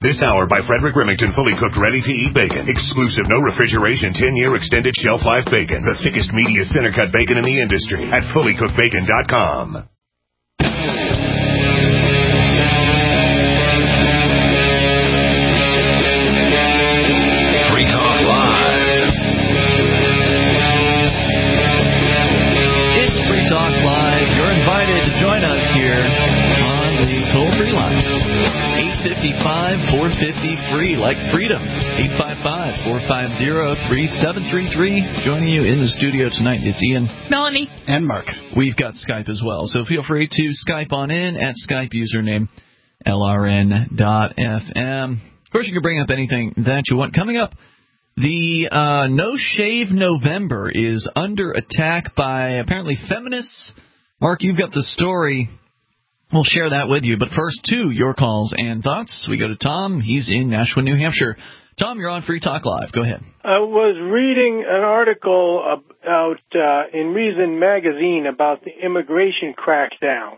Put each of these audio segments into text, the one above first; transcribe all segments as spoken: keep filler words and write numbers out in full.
This hour by Frederick Remington, fully cooked, ready-to-eat bacon. Exclusive, no refrigeration, ten-year extended shelf life bacon. The thickest, meatiest, center-cut bacon in the industry at fully cooked bacon dot com. Free Talk Live. It's Free Talk Live. You're invited to join us here on the toll-free lines. eight five five, four five zero, free, like freedom. eight five five, four five zero, three seven three three. Joining you in the studio tonight, it's Ian, Melanie, and Mark. We've got Skype as well, so feel free to Skype on in at Skype username L R N dot F M. Of course, you can bring up anything that you want. Coming up, the uh, No Shave November is under attack by apparently feminists. Mark, you've got the story. We'll share that with you. But first, to your calls and thoughts. We go to Tom. He's in Nashua, New Hampshire. Tom, you're on Free Talk Live. Go ahead. I was reading an article about uh, in Reason magazine about the immigration crackdown.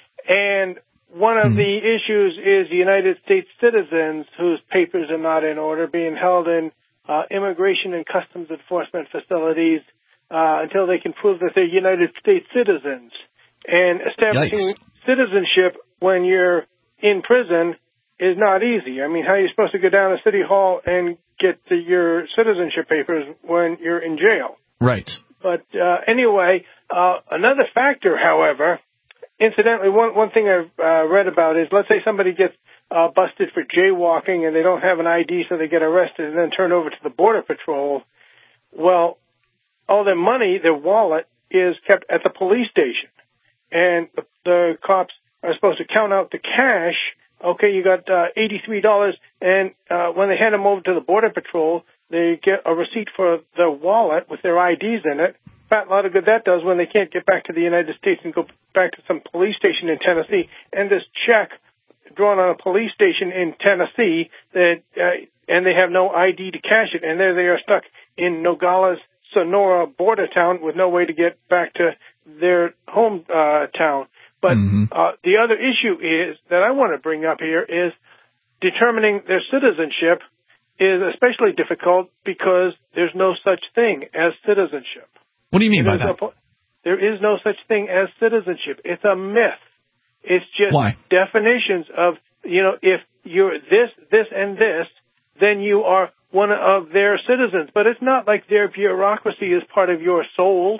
And one of hmm. the issues is the United States citizens whose papers are not in order being held in uh, immigration and customs enforcement facilities uh, until they can prove that they're United States citizens. And establishing Yikes. citizenship when you're in prison is not easy. I mean, how are you supposed to go down to City Hall and get to your citizenship papers when you're in jail? Right. But uh, anyway, uh, another factor, however, incidentally, one one thing I've uh, read about is, let's say somebody gets uh, busted for jaywalking and they don't have an I D, so they get arrested and then turned over to the Border Patrol. Well, all their money, their wallet, is kept at the police station. And the, the cops are supposed to count out the cash. Okay, you got uh, eighty-three dollars, and uh, when they hand them over to the Border Patrol, they get a receipt for their wallet with their I Ds in it. Fat lot of good that does when they can't get back to the United States and go back to some police station in Tennessee, and this check drawn on a police station in Tennessee, that uh, and they have no I D to cash it, and there they are stuck in Nogales, Sonora border town with no way to get back to their home uh, town. But mm-hmm. uh, the other issue is that I want to bring up here is determining their citizenship is especially difficult because there's no such thing as citizenship. What do you mean by that? A, there is no such thing as citizenship. It's a myth. It's just Why? definitions of, you know, if you're this, this, and this, then you are one of their citizens. But it's not like their bureaucracy is part of your soul.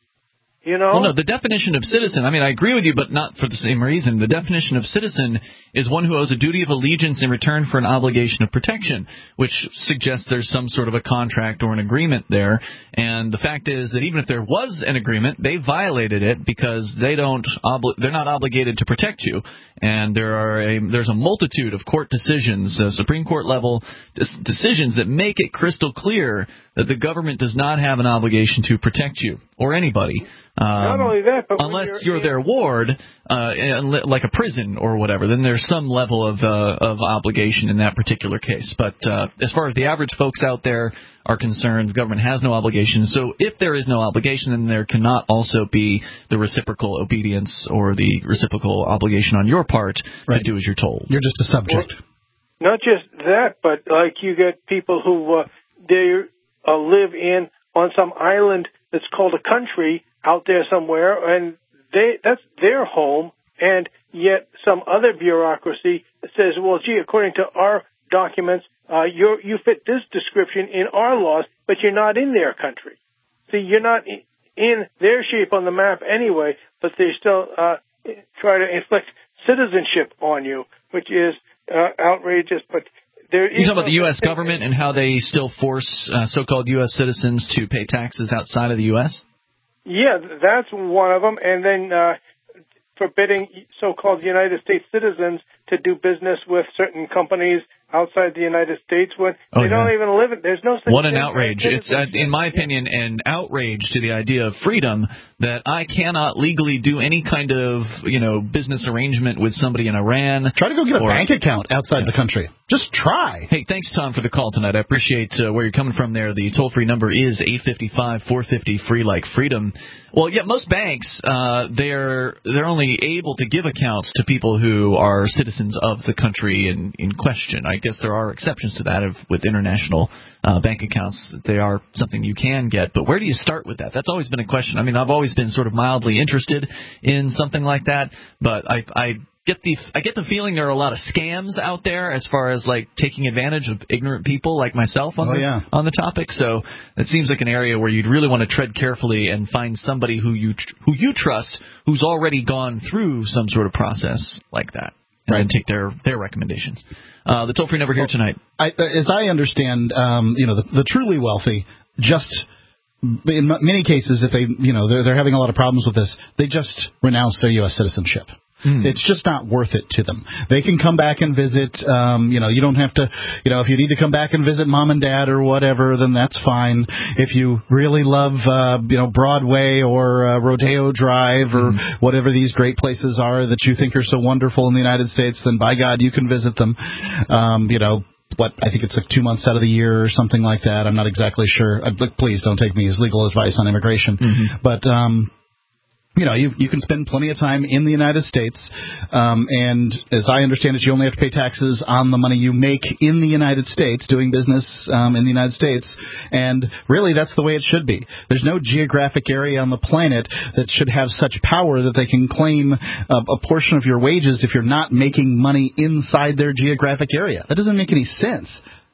You know? Well, no, the definition of citizen, I mean, I agree with you, but not for the same reason. The definition of citizen is one who owes a duty of allegiance in return for an obligation of protection, which suggests there's some sort of a contract or an agreement there. And the fact is that even if there was an agreement, they violated it because they don't obli- they're not obligated to protect you. And there are a, there's a multitude of court decisions, uh, Supreme Court level des- decisions that make it crystal clear that the government does not have an obligation to protect you or anybody. Um, Not only that, but unless you're, you're their ward, uh, like a prison or whatever, then there's some level of uh, of obligation in that particular case. But uh, as far as the average folks out there are concerned, the government has no obligation. So if there is no obligation, then there cannot also be the reciprocal obedience or the reciprocal obligation on your part right. to do as you're told. You're just a subject. Well, not just that, but like you get people who uh, they uh, live in on some island that's called a country out there somewhere, and they that's their home, and yet some other bureaucracy says, well, gee, according to our documents, uh, you you fit this description in our laws, but you're not in their country. See, you're not in their shape on the map anyway, but they still uh, try to inflict citizenship on you, which is uh, outrageous, but there is... You talking about the U S government and how they still force uh, so-called U S citizens to pay taxes outside of the U S? Yeah, that's one of them. And then uh, forbidding so-called United States citizens to do business with certain companies outside the United States when oh, they yeah. don't even live in. There's no such What an outrage. It's, uh, in my opinion, an outrage to the idea of freedom that I cannot legally do any kind of, you know, business arrangement with somebody in Iran. Try to go get a or, bank account outside yeah. the country. Just try. Hey, thanks, Tom, for the call tonight. I appreciate uh, where you're coming from there. The toll-free number is eight five five, four five zero, free like freedom. Well, yeah, most banks, uh, they're they're only able to give accounts to people who are citizens of the country in, in question. I, guess there are exceptions to that of, with international uh, bank accounts. They are something you can get. But where do you start with that? That's always been a question. I mean, I've always been sort of mildly interested in something like that, but I, I get the I get the feeling there are a lot of scams out there as far as like taking advantage of ignorant people like myself on oh, the yeah. on the topic. So it seems like an area where you'd really want to tread carefully and find somebody who you tr- who you trust, who's already gone through some sort of process like that, and right. then take their their recommendations. Uh, the toll free number here well, tonight. I, as I understand, um, you know, the, the truly wealthy just. In many cases, if they, you know, they're, they're having a lot of problems with this, they just renounce their U S citizenship. Mm. It's just not worth it to them. They can come back and visit. Um, you know, you don't have to. You know, if you need to come back and visit mom and dad or whatever, then that's fine. If you really love, uh, you know, Broadway or uh, Rodeo Drive or mm. whatever these great places are that you think are so wonderful in the United States, then by God, you can visit them. Um, you know. What I think it's like two months out of the year or something like that. I'm not exactly sure. Uh, please don't take me as legal advice on immigration. Mm-hmm. But um, you know, you you can spend plenty of time in the United States, um, and as I understand it, you only have to pay taxes on the money you make in the United States doing business um, in the United States. And really, that's the way it should be. There's no geographic area on the planet that should have such power that they can claim a, a portion of your wages if you're not making money inside their geographic area. That doesn't make any sense.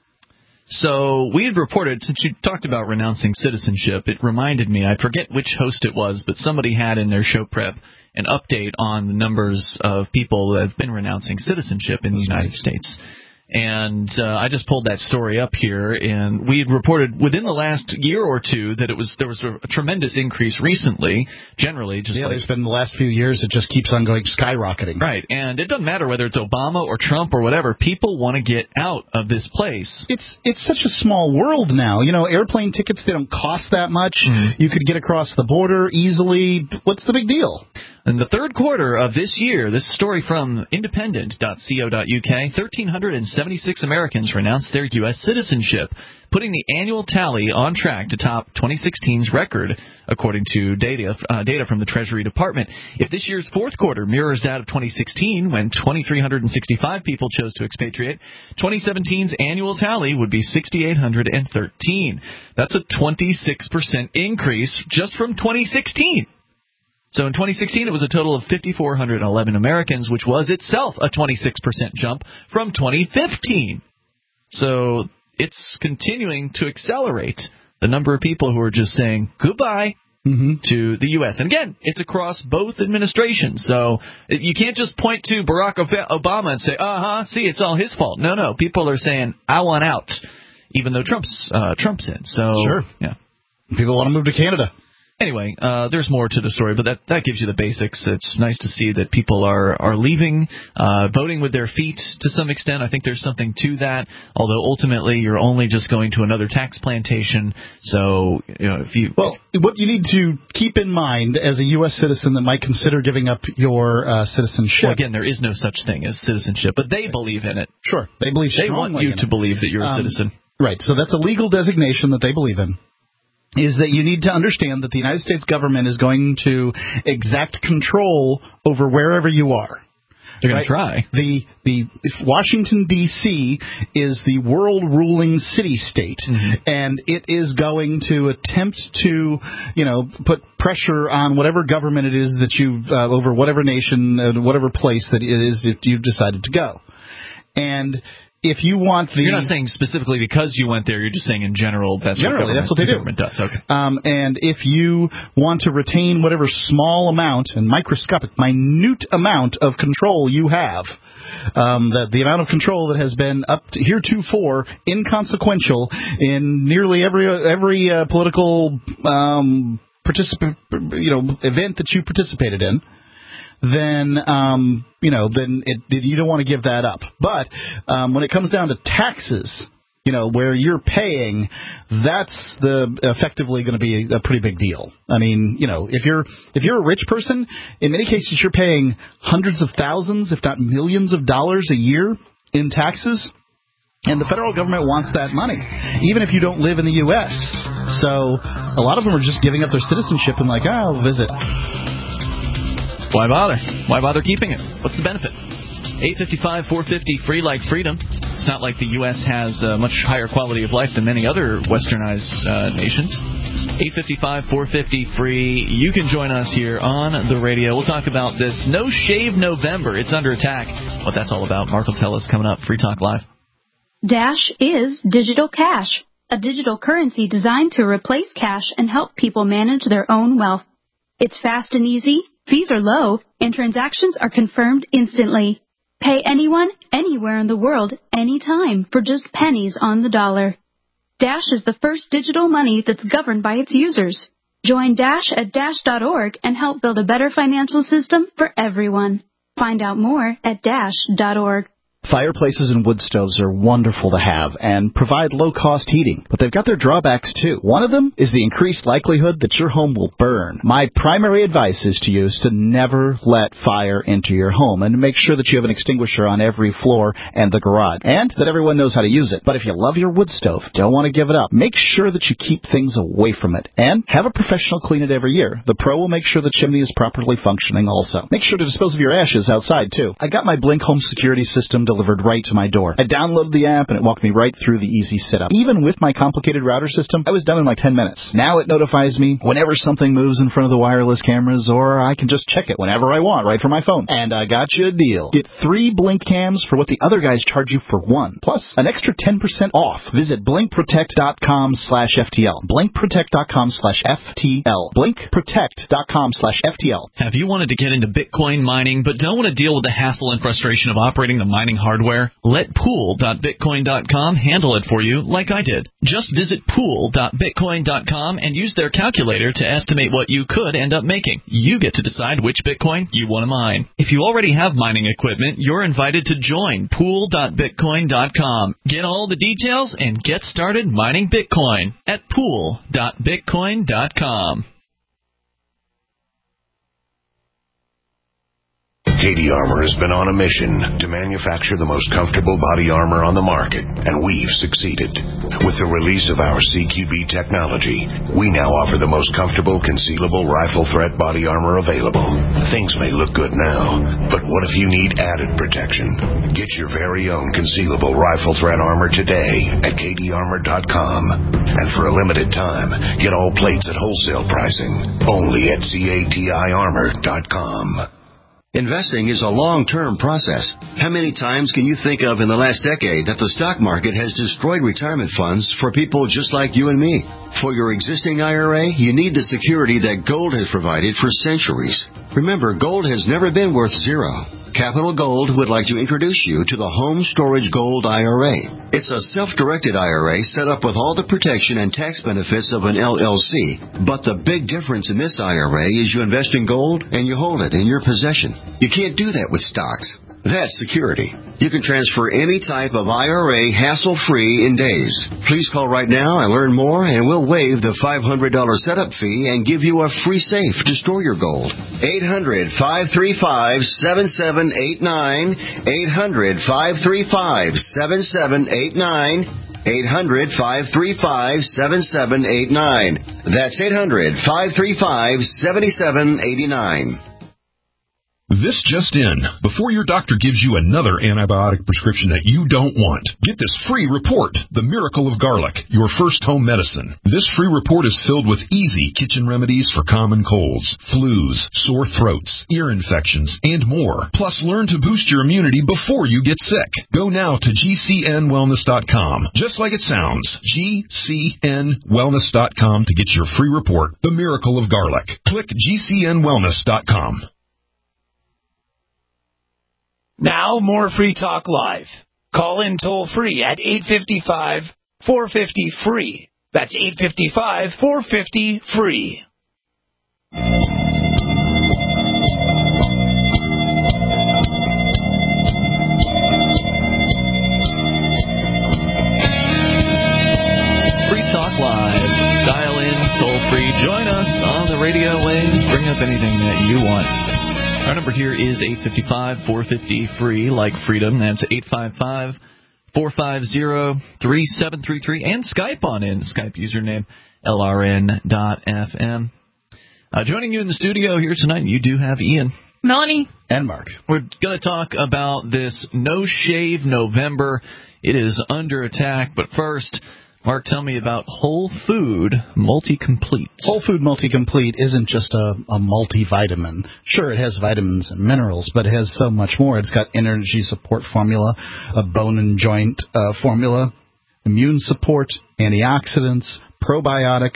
So we had reported, since you talked about renouncing citizenship, it reminded me, I forget which host it was, but somebody had in their show prep an update on the numbers of people that have been renouncing citizenship in the United States. And uh, I just pulled that story up here, and we had reported within the last year or two that it was there was a, a tremendous increase recently, generally. Just yeah, like, there's been the last few years, it just keeps on going skyrocketing. Right, and it doesn't matter whether it's Obama or Trump or whatever. People want to get out of this place. It's it's such a small world now. You know, airplane tickets, they don't cost that much. Mm-hmm. You could get across the border easily. What's the big deal? In the third quarter of this year, this story from independent dot co dot U K, one thousand three hundred seventy-six Americans renounced their U S citizenship, putting the annual tally on track to top twenty sixteen's record, according to data uh, data from the Treasury Department. If this year's fourth quarter mirrors that of twenty sixteen, when two thousand three hundred sixty-five people chose to expatriate, twenty seventeen's annual tally would be six thousand eight hundred thirteen. That's a twenty-six percent increase just from twenty sixteen. So in twenty sixteen, it was a total of five thousand four hundred eleven Americans, which was itself a twenty-six percent jump from twenty fifteen. So it's continuing to accelerate the number of people who are just saying goodbye mm-hmm. to the U S. And again, it's across both administrations. So you can't just point to Barack Obama and say, uh-huh, see, it's all his fault. No, no. People are saying, I want out, even though Trump's uh, Trump's in. So, sure. Yeah. People want to move to Canada. Anyway, uh, there's more to the story, but that, that gives you the basics. It's nice to see that people are, are leaving, uh, voting with their feet to some extent. I think there's something to that, although ultimately you're only just going to another tax plantation. So, you know, if you... Well, what you need to keep in mind as a U S citizen that might consider giving up your uh, citizenship... Well, again, there is no such thing as citizenship, but they believe in it. Sure, they believe strongly in it. They want you to believe that you're a um, citizen. Right, so that's a legal designation that they believe in. Is that you need to understand that the United States government is going to exact control over wherever you are. They're going right? to try. The the Washington, D C is the world-ruling city-state, mm-hmm. and it is going to attempt to, you know, put pressure on whatever government it is that you, uh, over whatever nation, uh, whatever place that it is that you've decided to go. And... If you want the... You're not saying specifically because you went there. You're just saying in general that's generally, what that's what they the do. government does. Okay. Um, and if you want to retain whatever small amount and microscopic, minute amount of control you have, um, that the amount of control that has been up to heretofore inconsequential in nearly every every uh, political um, particip- you know, event that you participated in, then um, you know, then it, you don't want to give that up. But um, when it comes down to taxes, you know, where you're paying, that's the effectively going to be a, a pretty big deal. I mean, you know, if you're if you're a rich person, in many cases you're paying hundreds of thousands, if not millions of dollars a year in taxes. And the federal government wants that money, even if you don't live in the U S. So a lot of them are just giving up their citizenship and like, ah, I'll visit. Why bother? Why bother keeping it? What's the benefit? eight five five, four five zero, free like freedom. It's not like the U S has a much higher quality of life than many other westernized uh, nations. eight five five, four five zero, free. You can join us here on the radio. We'll talk about this No Shave November. It's under attack. What that's all about, Mark will tell us coming up. Free Talk Live. Dash is digital cash, a digital currency designed to replace cash and help people manage their own wealth. It's fast and easy, fees are low, and transactions are confirmed instantly. Pay anyone, anywhere in the world, anytime, for just pennies on the dollar. Dash is the first digital money that's governed by its users. Join Dash at dash dot org and help build a better financial system for everyone. Find out more at dash dot org. Fireplaces and wood stoves are wonderful to have and provide low-cost heating, but they've got their drawbacks, too. One of them is the increased likelihood that your home will burn. My primary advice is to you is to never let fire into your home and make sure that you have an extinguisher on every floor and the garage, and that everyone knows how to use it. But if you love your wood stove, don't want to give it up, make sure that you keep things away from it, and have a professional clean it every year. The pro will make sure the chimney is properly functioning also. Make sure to dispose of your ashes outside, too. I got my Blink Home Security System delivered right to my door. I downloaded the app and it walked me right through the easy setup. Even with my complicated router system, I was done in like ten minutes. Now it notifies me whenever something moves in front of the wireless cameras, or I can just check it whenever I want right from my phone. And I got you a deal. Get three Blink cams for what the other guys charge you for one, plus an extra ten percent off. Visit blink protect dot com slash F T L. blink protect dot com slash F T L. blink protect dot com slash F T L. Have you wanted to get into Bitcoin mining but don't want to deal with the hassle and frustration of operating the mining hardware? Let pool dot bitcoin dot com handle it for you like I did. Just visit pool dot bitcoin dot com and use their calculator to estimate what you could end up making. You get to decide which Bitcoin you want to mine. If you already have mining equipment, you're invited to join pool dot bitcoin dot com. Get all the details and get started mining Bitcoin at pool dot bitcoin dot com. K D Armor has been on a mission to manufacture the most comfortable body armor on the market, and we've succeeded. With the release of our C Q B technology, we now offer the most comfortable concealable rifle threat body armor available. Things may look good now, but what if you need added protection? Get your very own concealable rifle threat armor today at K D armor dot com. And for a limited time, get all plates at wholesale pricing, only at C A T I armor dot com. Investing is a long-term process. How many times can you think of in the last decade that the stock market has destroyed retirement funds for people just like you and me? For your existing I R A, you need the security that gold has provided for centuries. Remember, gold has never been worth zero. Capital Gold would like to introduce you to the Home Storage Gold I R A. It's a self-directed I R A set up with all the protection and tax benefits of an L L C. But the big difference in this I R A is you invest in gold and you hold it in your possession. You can't do that with stocks. That's security. You can transfer any type of I R A hassle-free in days. Please call right now and learn more, and we'll waive the five hundred dollars setup fee and give you a free safe to store your gold. eight hundred, five three five, seven seven eight nine. eight hundred, five three five, seven seven eight nine. eight hundred, five three five, seven seven eight nine. That's eight hundred, five three five, seven seven eight nine. This just in. Before your doctor gives you another antibiotic prescription that you don't want, get this free report, The Miracle of Garlic, your first home medicine. This free report is filled with easy kitchen remedies for common colds, flus, sore throats, ear infections, and more. Plus, learn to boost your immunity before you get sick. Go now to G C N wellness dot com. Just like it sounds, G C N wellness dot com to get your free report, The Miracle of Garlic. Click G C N wellness dot com. Now, more Free Talk Live. Call in toll-free at eight five five, four five zero, free. That's eight five five, four five zero, free. Free Talk Live. Dial in, toll-free. Join us on the radio waves. Bring up anything that you want. Our number here is eight five five, four five zero, free, like freedom. That's eight five five, four five zero, three seven three three. And Skype on in. Skype username, L R N dot F M. Uh, joining you in the studio here tonight, you do have Ian. Melanie. And Mark. We're going to talk about this No Shave November. it is under attack. But first, Mark, tell me about Whole Food Multi-Complete. Whole Food Multi-Complete isn't just a, a multivitamin. Sure, it has vitamins and minerals, but it has so much more. It's got energy support formula, a bone and joint uh, formula, immune support, antioxidants, probiotic,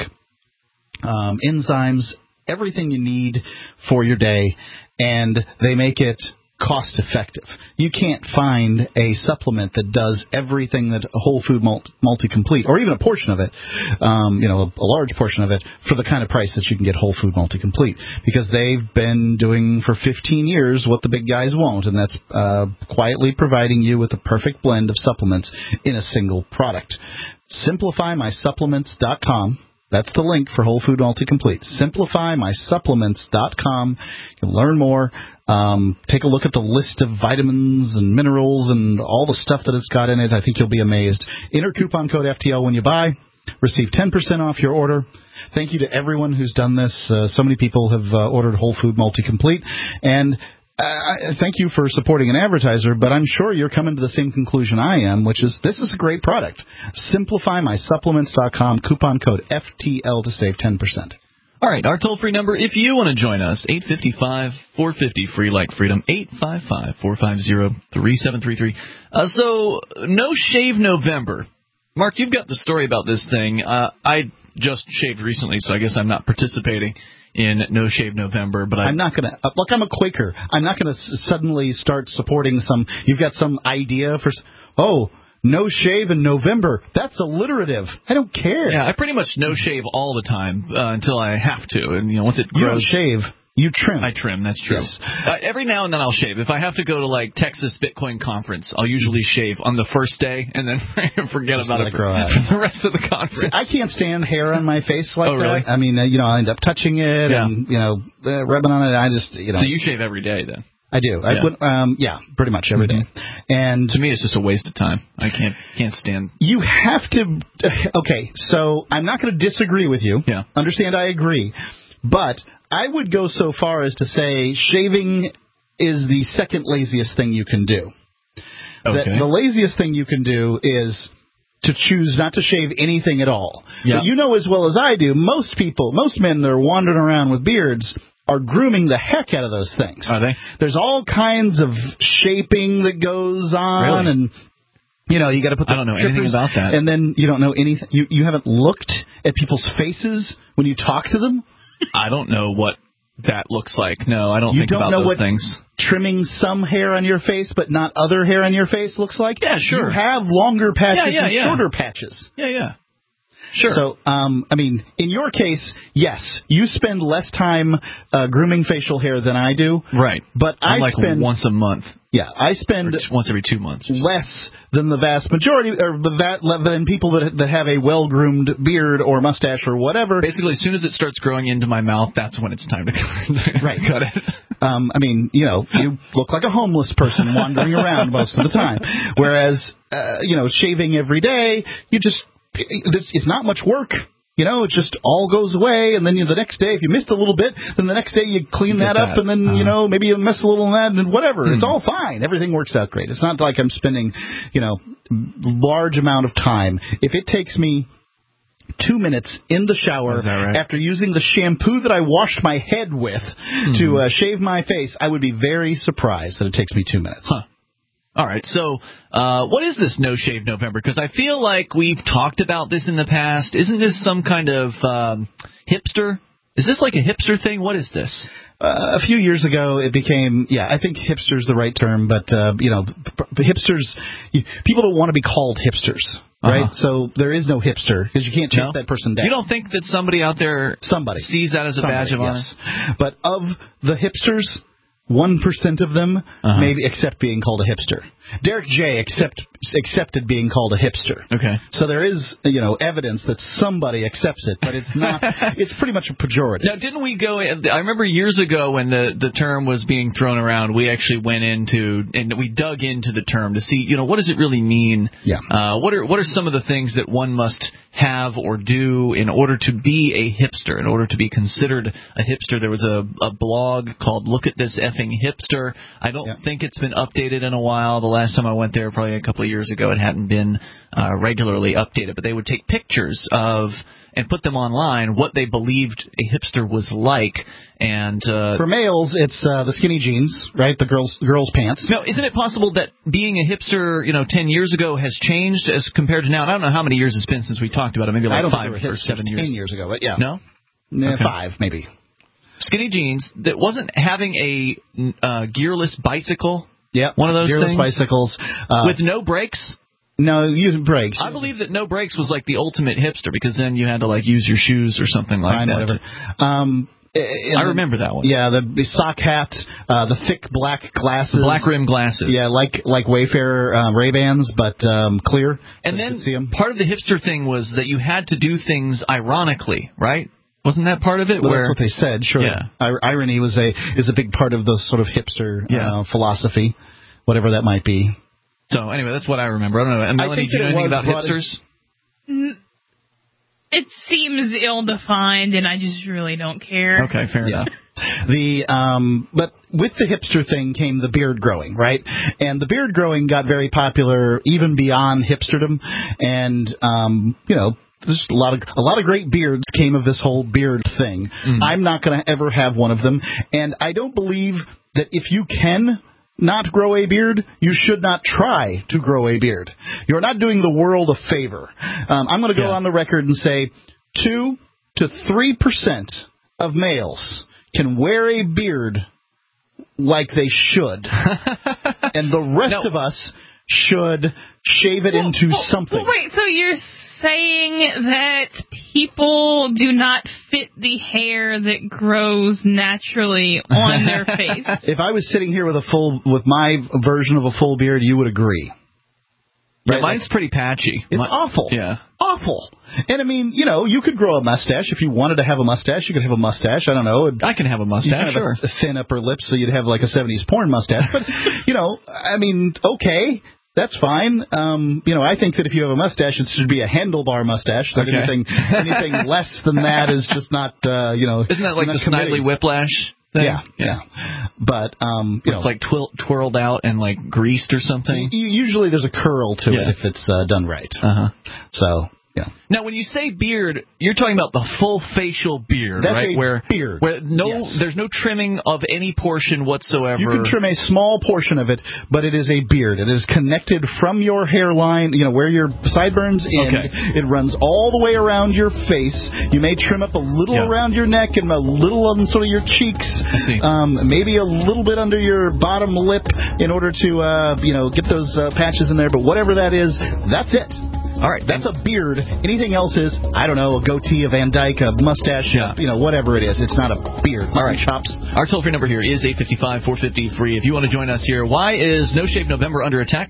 um, enzymes, everything you need for your day, and they make it cost effective. You can't find a supplement that does everything that a Whole Food Multi-Complete, or even a portion of it, um, you know, a, a large portion of it, for the kind of price that you can get Whole Food Multi-Complete, because they've been doing for fifteen years what the big guys won't, and that's uh, quietly providing you with a perfect blend of supplements in a single product. Simplify My Supplements dot com. That's the link for Whole Food Multi-Complete. Simplify My Supplements dot com. You can learn more. Um, take a look at the list of vitamins and minerals and all the stuff that it's got in it. I think you'll be amazed. Enter coupon code F T L when you buy. Receive ten percent off your order. Thank you to everyone who's done this. Uh, so many people have uh, ordered Whole Food Multi-Complete. And Uh, thank you for supporting an advertiser, but I'm sure you're coming to the same conclusion I am, which is this is a great product. Simplify My Supplements dot com, coupon code F T L to save ten percent. All right, our toll-free number, if you want to join us, eight five five, four five zero, free like freedom, eight five five, four five zero, three seven three three. Uh, so, No Shave November. Mark, you've got the story about this thing. Uh, I just shaved recently, so I guess I'm not participating in No Shave November, but I, I'm not going to, look, I'm a Quaker. I'm not going to s- suddenly start supporting some, you've got some idea for, oh, no shave in November. That's alliterative. I don't care. Yeah, I pretty much no shave all the time uh, until I have to, and you know, once it grows. You don't shave. You trim. I trim, that's true. Yes. Uh, every now and then I'll shave. If I have to go to, like, Texas Bitcoin Conference, I'll usually shave on the first day and then forget Just about let it it grow for, out. for the rest of the conference. See, I can't stand hair on my face like Oh, really? that. I mean, uh, you know, I end up touching it Yeah. and, you know, uh, rubbing on it. I just, you know. So you shave every day then? I do. I Yeah. would, um, yeah, pretty much every day. And to me, it's just a waste of time. I can't can't stand. You have to. Okay, so I'm not going to disagree with you. Yeah. Understand? I agree, but I would go so far as to say shaving is the second laziest thing you can do. Okay. The, the laziest thing you can do is to choose not to shave anything at all. Yeah. But you know as well as I do, most people, most men that are wandering around with beards are grooming the heck out of those things. Are they? There's all kinds of shaping that goes on, Really? and you know you got to put the I don't know trippers, anything about that. and then you don't know anything. You you haven't looked at people's faces when you talk to them. I don't know what that looks like. No, I don't You think don't about know those what things. Trimming some hair on your face but not other hair on your face looks like. Yeah, sure. You have longer patches Yeah, yeah, and yeah. shorter patches. Yeah, yeah. Sure. So, um, I mean, in your case, yes, you spend less time uh, grooming facial hair than I do. Right. But I'm I like spend once a month. Yeah, I spend Or once every two months. less than the vast majority, or the va- than people that that have a well-groomed beard or mustache or whatever. Basically, as soon as it starts growing into my mouth, that's when it's time to Right. cut it. Um, I mean, you know, you look like a homeless person wandering around most of the time. Whereas, uh, you know, shaving every day, you just it's, it's not much work. You know, it just all goes away, and then you, the next day, if you missed a little bit, then the next day you clean You that get up, that. and then, Uh-huh. you know, maybe you miss a little on that, and whatever. Hmm. It's all fine. Everything works out great. It's not like I'm spending, you know, large amount of time. If it takes me two minutes in the shower Is that right? after using the shampoo that I washed my head with Hmm. to uh, shave my face, I would be very surprised that it takes me two minutes. Huh. All right, so uh, what is this No Shave November? Because I feel like we've talked about this in the past. Isn't this some kind of um, hipster? Is this like a hipster thing? What is this? Uh, a few years ago, it became, yeah, I think hipster's the right term, but, uh, you know, p- p- hipsters, you, people don't want to be called hipsters, right? Uh-huh. So there is no hipster, because you can't chase No? that person down. You don't think that somebody out there Somebody. sees that as a Somebody, badge of honor? yes. But of the hipsters, one percent of them Uh-huh. maybe accept being called a hipster. Derek J. accept, accepted being called a hipster. Okay. So there is, you know, evidence that somebody accepts it, but it's not, it's pretty much a pejorative. Now, didn't we go? I remember years ago when the the term was being thrown around, we actually went into and we dug into the term to see, you know, what does it really mean? Yeah. Uh, what are what are some of the things that one must have or do in order to be a hipster, in order to be considered a hipster? There was a, a blog called "Look at This Effing Hipster." I don't Yeah. think it's been updated in a while. The last time I went there, probably a couple of years ago, it hadn't been uh, regularly updated. But they would take pictures of and put them online what they believed a hipster was like. And uh, for males, it's uh, the skinny jeans, right? The girls' girls' pants. Now, isn't it possible that being a hipster, you know, ten years ago has changed as compared to now? I don't know how many years it's been since we talked about it. Maybe like five or seven years. Ten years ago, but yeah. No? Nah, Okay. Five, maybe. Skinny jeans that wasn't having a uh, gearless bicycle. Yeah, one of those gearless things bicycles uh, with no brakes. No, using brakes. I believe that no brakes was like the ultimate hipster because then you had to like use your shoes or something like Fine, that. whatever. Um, I remember that one. Yeah, the, the sock hat, uh, the thick black glasses, black rim glasses. Yeah, like like Wayfarer um, Ray-Bans, but um, clear. And so then you could see 'em. Part of the hipster thing was that you had to do things ironically, right? Wasn't that part of it? Well, where, that's what they said. Sure. Yeah. I- irony was a is a big part of the sort of hipster Yeah. uh, philosophy, whatever that might be. So anyway, that's what I remember. I don't know. And Melanie, think do you know that it anything about was brought hipsters? N- It seems ill-defined, and I just really don't care. Okay, fair Yeah. enough. The um, but with the hipster thing came the beard growing, right? And the beard growing got very popular even beyond hipsterdom, and um, you know. There's a lot of a lot of great beards came of this whole beard thing. Mm. I'm not going to ever have one of them, and I don't believe that if you can not grow a beard, you should not try to grow a beard. You're not doing the world a favor. Um, I'm going to go Yeah. on the record and say two to three percent of males can wear a beard like they should, and the rest No. of us should shave it Well, into well, something. Well, wait, so you're saying that people do not fit the hair that grows naturally on their face? If I was sitting here with a full, with my version of a full beard, you would agree. Yeah, Right? mine's pretty patchy. It's My- awful. Yeah. Awful. And I mean, you know, you could grow a mustache. If you wanted to have a mustache, you could have a mustache. I don't know. I can have a You mustache, have sure. a, a thin upper lip, so you'd have like a seventies porn mustache. But, you know, I mean, okay. That's fine. Um, you know, I think that if you have a mustache, it should be a handlebar mustache. That Okay. anything, anything less than that is just not, uh, you know. Isn't that like you're the not committing. Snidely Whiplash thing? Yeah, yeah. But, um, you It's know. like twirl, twirled out and like greased or something. u- Usually there's a curl to Yeah. it if it's uh, done right. Uh-huh. So, yeah. Now, when you say beard, you're talking about the full facial beard, That's right? a where beard. where no, Yes. there's no trimming of any portion whatsoever. You can trim a small portion of it, but it is a beard. It is connected from your hairline, you know, where your sideburns end. Okay. It runs all the way around your face. You may trim up a little Yeah. around your neck and a little on sort of your cheeks. I see. Um, maybe a little bit under your bottom lip in order to, uh, you know, get those uh, patches in there. But whatever that is, that's it. All right, That's a beard. Anything else is, I don't know, a goatee, a Van Dyke, a mustache, Yeah. you know, whatever it is. It's not a beard. All right. Chops. Our toll-free number here is eight five five, four five zero, free. If you want to join us here, why is No Shave November under attack?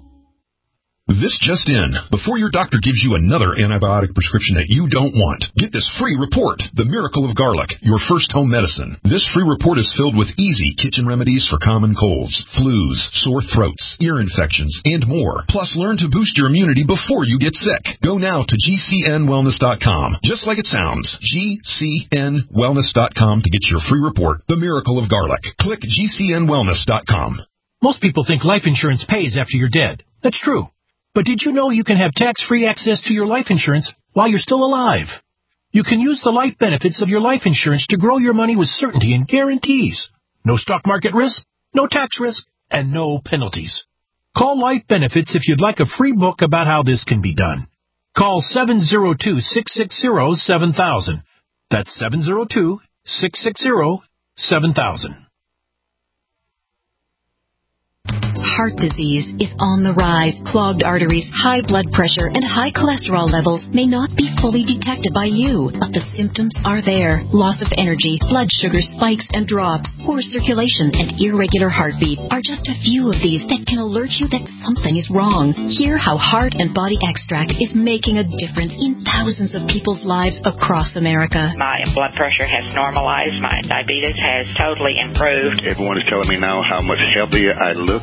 This just in. Before your doctor gives you another antibiotic prescription that you don't want, get this free report, The Miracle of Garlic, your first home medicine. This free report is filled with easy kitchen remedies for common colds, flus, sore throats, ear infections, and more. Plus, learn to boost your immunity before you get sick. Go now to G C N wellness dot com. Just like it sounds, G C N wellness dot com to get your free report, The Miracle of Garlic. Click G C N wellness dot com. Most people think life insurance pays after you're dead. That's true. But did you know you can have tax-free access to your life insurance while you're still alive? You can use the life benefits of your life insurance to grow your money with certainty and guarantees. No stock market risk, no tax risk, and no penalties. Call Life Benefits if you'd like a free book about how this can be done. Call seven zero two, six six zero, seven thousand. That's seven zero two, six six zero, seven thousand. Heart disease is on the rise. Clogged arteries, high blood pressure, and high cholesterol levels may not be fully detected by you, but the symptoms are there. Loss of energy, blood sugar spikes and drops, poor circulation, and irregular heartbeat are just a few of these that can alert you that something is wrong. Hear how Heart and Body Extract is making a difference in thousands of people's lives across America. My blood pressure has normalized. My diabetes has totally improved. Everyone is telling me now how much healthier I look, and I'm feeling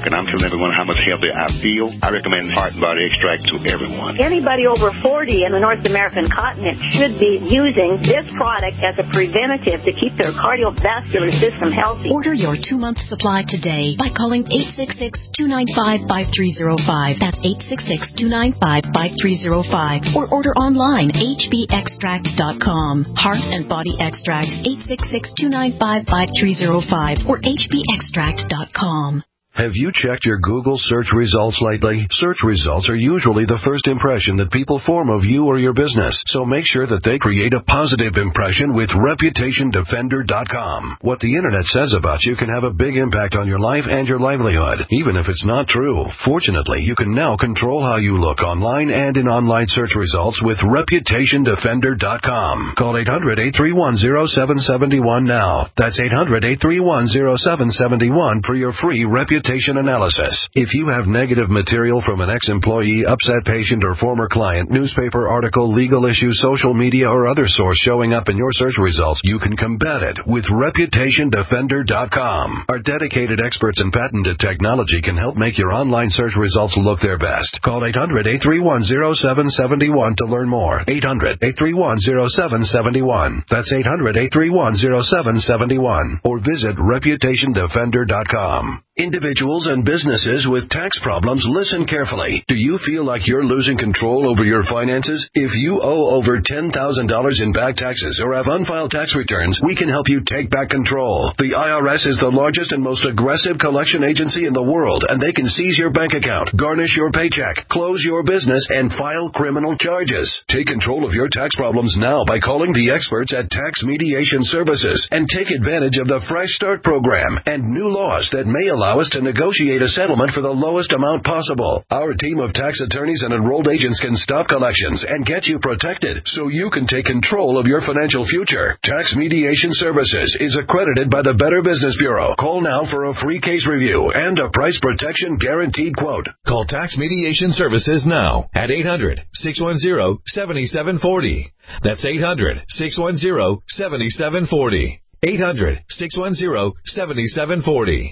telling everyone how much healthier I feel, I recommend Heart and Body Extract to everyone. Anybody over forty in the North American continent should be using this product as a preventative to keep their cardiovascular system healthy. Order your two-month supply today by calling eight six six, two nine five, five three zero five. That's eight six six, two nine five, five three zero five. Or order online, h b extract dot com. Heart and Body Extract, eight six six, two nine five, five three zero five or h b extract dot com. Have you checked your Google search results lately? Search results are usually the first impression that people form of you or your business, so make sure that they create a positive impression with reputation defender dot com. What the Internet says about you can have a big impact on your life and your livelihood, even if it's not true. Fortunately, you can now control how you look online and in online search results with reputation defender dot com. Call eight hundred, eight three one, zero seven seven one now. That's eight hundred, eight three one, zero seven seven one for your free reputation analysis. If you have negative material from an ex-employee, upset patient, or former client, newspaper article, legal issue, social media, or other source showing up in your search results, you can combat it with reputation defender dot com. Our dedicated experts in patented technology can help make your online search results look their best. Call eight hundred, eight three one, zero seven seven one to learn more. eight hundred, eight three one, zero seven seven one. That's eight hundred, eight three one, zero seven seven one. Or visit reputation defender dot com. Individuals and businesses with tax problems, listen carefully. Do you feel like you're losing control over your finances? If you owe over ten thousand dollars in back taxes or have unfiled tax returns, we can help you take back control. The I R S is the largest and most aggressive collection agency in the world, and they can seize your bank account, garnish your paycheck, close your business, and file criminal charges. Take control of your tax problems now by calling the experts at Tax Mediation Services and take advantage of the Fresh Start program and new laws that may allow Allow us to negotiate a settlement for the lowest amount possible. Our team of tax attorneys and enrolled agents can stop collections and get you protected so you can take control of your financial future. Tax Mediation Services is accredited by the Better Business Bureau. Call now for a free case review and a price protection guaranteed quote. Call Tax Mediation Services now at eight hundred, six one zero, seven seven four zero. That's eight hundred, six one zero, seven seven four zero. eight hundred, six one zero, seven seven four zero.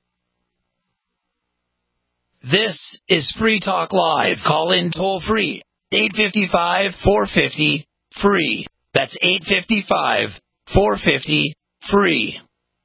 This is Free Talk Live. Call in toll free. eight five five, four five zero, free. That's eight five five, four five zero, free.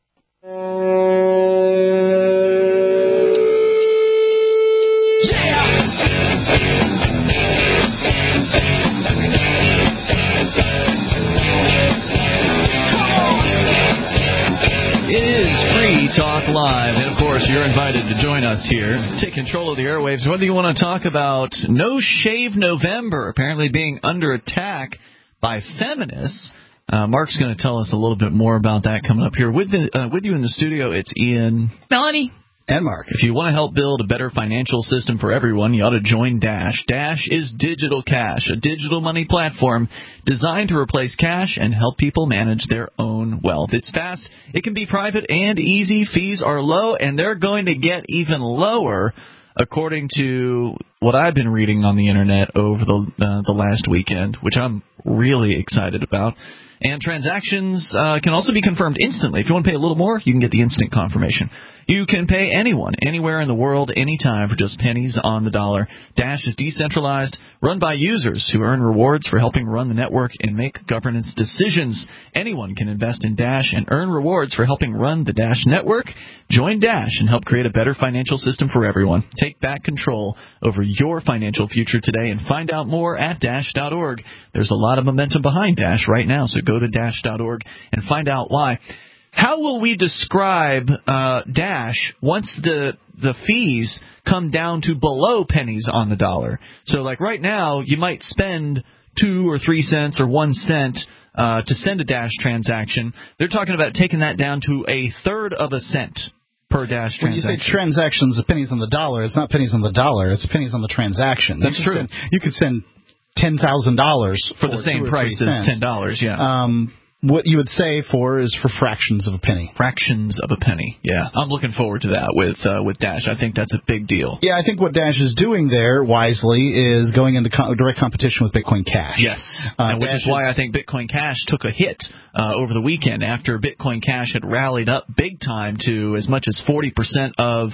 It is Free Talk Live, and of course, you're invited to join us here. Take control of the airwaves. Whether you want to talk about No Shave November apparently being under attack by feminists, uh, Mark's going to tell us a little bit more about that coming up here. With the, uh, with you in the studio, it's Ian, Melanie, and Mark. If you want to help build a better financial system for everyone, you ought to join Dash. Dash is digital cash, a digital money platform designed to replace cash and help people manage their own wealth. It's fast, it can be private and easy, fees are low, and they're going to get even lower according to what I've been reading on the Internet over the, uh, the last weekend, which I'm really excited about. And transactions uh, can also be confirmed instantly. If you want to pay a little more, you can get the instant confirmation. You can pay anyone, anywhere in the world, anytime for just pennies on the dollar. Dash is decentralized, run by users who earn rewards for helping run the network and make governance decisions. Anyone can invest in Dash and earn rewards for helping run the Dash network. Join Dash and help create a better financial system for everyone. Take back control over your financial future today and find out more at dash dot org. There's a lot of momentum behind Dash right now, so go to dash dot org and find out why. How will we describe uh, Dash once the the fees come down to below pennies on the dollar? So, like right now, you might spend two or three cents or one cent uh, to send a Dash transaction. They're talking about taking that down to a third of a cent per Dash transaction. When you say transactions of pennies on the dollar, it's not pennies on the dollar, it's pennies on the transaction. That's you true. Send, you could send ten thousand dollars for the same price as ten dollars, yeah. Um, what you would say for is for fractions of a penny. Fractions of a penny, yeah. I'm looking forward to that with uh, with Dash. I think that's a big deal. Yeah, I think what Dash is doing there, wisely, is going into co- direct competition with Bitcoin Cash. Yes, uh, and which Dash is why is, I think Bitcoin Cash took a hit uh, over the weekend after Bitcoin Cash had rallied up big time to as much as forty percent of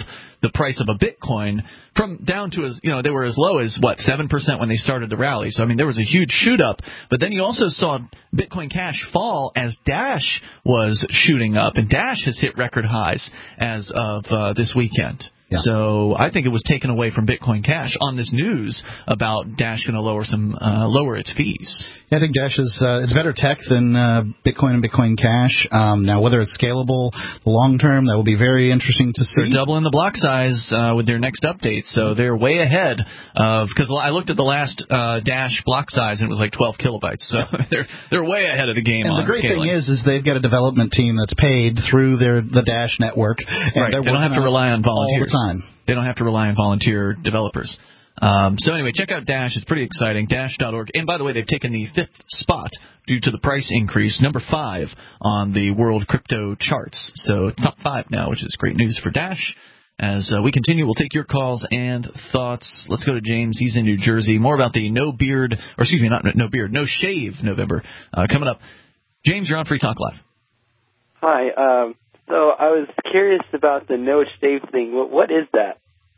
the price of a Bitcoin from down to as you know they were as low as what seven percent when they started the rally. So I mean there was a huge shoot up, but then you also saw Bitcoin Cash fall as Dash was shooting up, and Dash has hit record highs as of uh, this weekend. Yeah. So I think it was taken away from Bitcoin Cash on this news about Dash going to lower some uh, lower its fees. Yeah, I think Dash is uh, it's better tech than uh, Bitcoin and Bitcoin Cash. Um, now, whether it's scalable long term, that will be very interesting to see. They're doubling the block size uh, with their next update, so they're way ahead of because I looked at the last uh, Dash block size and it was like twelve kilobytes. So they're they're way ahead of the game. And on the great scaling. thing is, is they've got a development team that's paid through their the Dash network, and right. they're They don't have to rely on volunteers. all the time. They don't have to rely on volunteer developers. Um, so anyway, check out Dash. It's pretty exciting. Dash dot org. And by the way, they've taken the fifth spot due to the price increase, number five on the world crypto charts. So top five now, which is great news for Dash. As uh, we continue, we'll take your calls and thoughts. Let's go to James. He's in New Jersey. More about the no beard, or excuse me, not no beard, no shave November uh, coming up. James, you're on Free Talk Live. Hi. Um, so I was curious about the no shave thing. What, what is that?